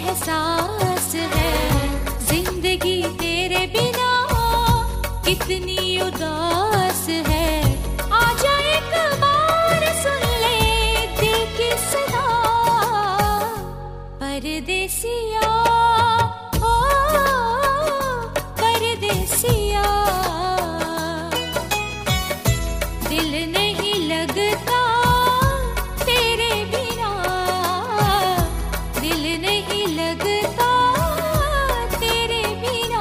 एहसास है, जिंदगी तेरे बिना कितनी उदास है। आजा एक बार सुन ले दिल की सदा, परदेसिया ओ परदेसिया। दिल नहीं लगता तेरे बिना, दिल नहीं लगता तेरे बिना।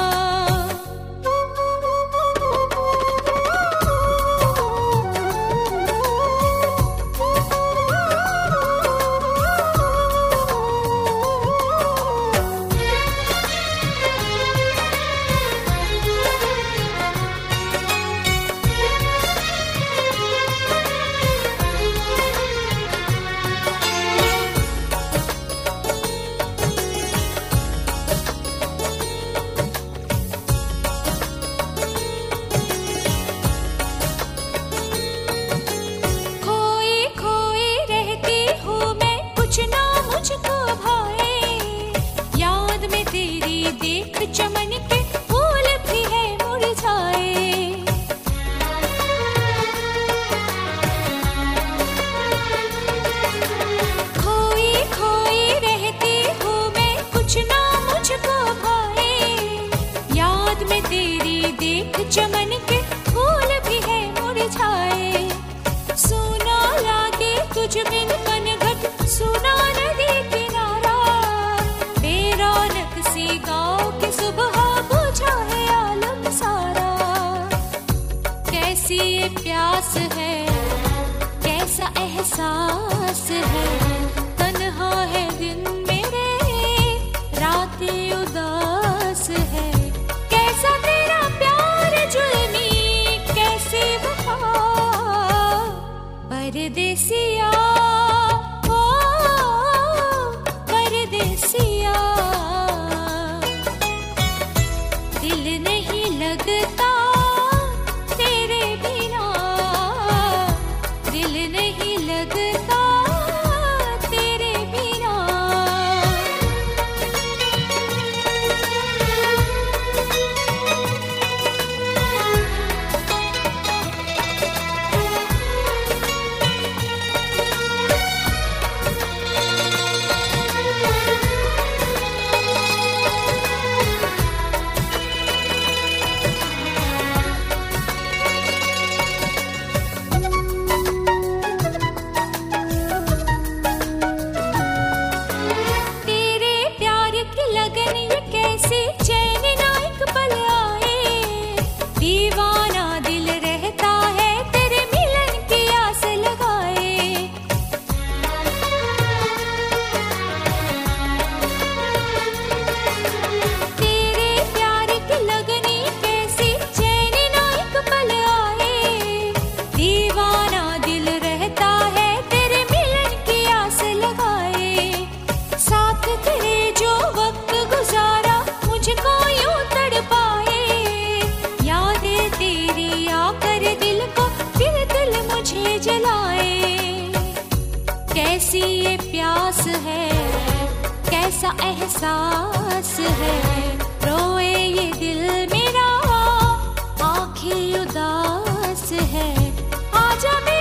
देख चमन के फूल भी है मुरझाए, खोई खोई रहती हूँ मैं, कुछ ना मुझको भाए। याद में तेरी देख चमन के फूल भी है मुरझाए। सुना लागे तुझ बिन पनघट, सुना नदी किनारा, बेरौनक सी गाँव की सुबह बुझा है आलम सारा। कैसी ये प्यास है, कैसा एहसास है, तन्हा है दिन मेरे, रातें उदास है। कैसा तेरा प्यार जुल्मी, कैसी वफा, परदेसिया ओ परदेसिया। दिल नहीं लगता तेरे बिना, दिल नहीं लगता तेरे बिना। कैसी ये प्यास है, कैसा एहसास है, रोए ये दिल मेरा, आँखें उदास है। आजा